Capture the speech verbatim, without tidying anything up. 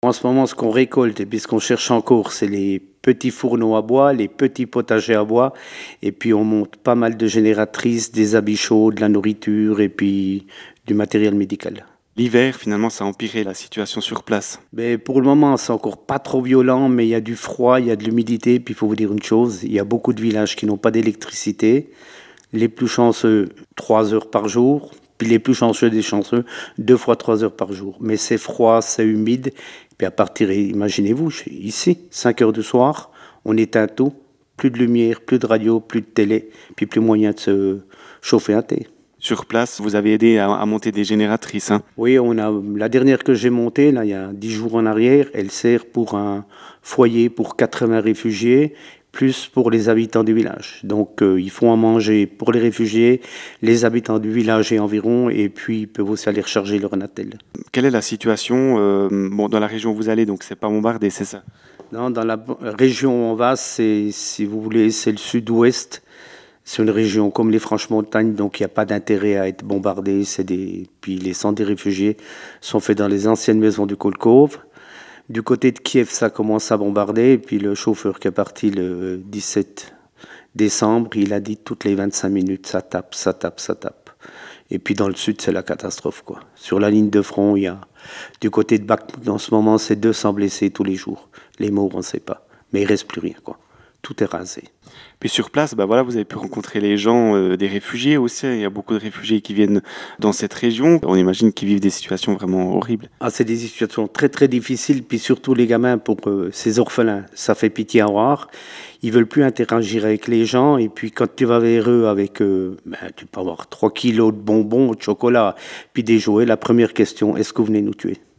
En ce moment, ce qu'on récolte et puis ce qu'on cherche encore, c'est les petits fourneaux à bois, les petits potagers à bois. Et puis on monte pas mal de génératrices, des habits chauds, de la nourriture et puis du matériel médical. L'hiver, finalement, ça a empiré la situation sur place. Mais pour le moment, c'est encore pas trop violent, mais il y a du froid, il y a de l'humidité. Puis il faut vous dire une chose, il y a beaucoup de villages qui n'ont pas d'électricité. Les plus chanceux, trois heures par jour. Puis les plus chanceux des chanceux, deux fois trois heures par jour. Mais c'est froid, c'est humide. Puis à partir, imaginez-vous, ici, cinq heures du soir, on éteint tout. Plus de lumière, plus de radio, plus de télé, puis plus moyen de se chauffer un thé. Sur place, vous avez aidé à, à monter des génératrices, hein. Oui, on a la dernière que j'ai montée, là, il y a dix jours en arrière, elle sert pour un foyer pour quatre-vingts réfugiés, plus pour les habitants du village. Donc, euh, ils font à manger pour les réfugiés, les habitants du village et environ, et puis ils peuvent aussi aller recharger leur natel. Quelle est la situation euh, bon, dans la région où vous allez? Donc, c'est pas bombardé, c'est ça? Non, dans la région où on va, c'est, si vous voulez, c'est le sud-ouest. C'est une région comme les Franches-Montagnes, donc il n'y a pas d'intérêt à être bombardé. C'est des... Puis les centres des réfugiés sont faits dans les anciennes maisons du Kolkov. Du côté de Kiev, ça commence à bombarder. Et puis le chauffeur qui est parti le dix-sept décembre, il a dit toutes les vingt-cinq minutes, ça tape, ça tape, ça tape. Et puis dans le sud, c'est la catastrophe, quoi. Sur la ligne de front, il y a du côté de Bakhmut, en ce moment, c'est deux cents blessés tous les jours. Les morts, on ne sait pas. Mais il reste plus rien, quoi. Tout est rasé. Puis sur place, bah voilà, vous avez pu rencontrer les gens, euh, des réfugiés aussi. Il y a beaucoup de réfugiés qui viennent dans cette région. On imagine qu'ils vivent des situations vraiment horribles. Ah, c'est des situations très très difficiles, puis surtout les gamins, pour euh, ces orphelins, ça fait pitié à voir. Ils veulent plus interagir avec les gens, et puis quand tu vas vers eux avec, euh, ben, tu peux avoir trois kilos de bonbons, de chocolat, puis des jouets, la première question, est-ce que vous venez nous tuer?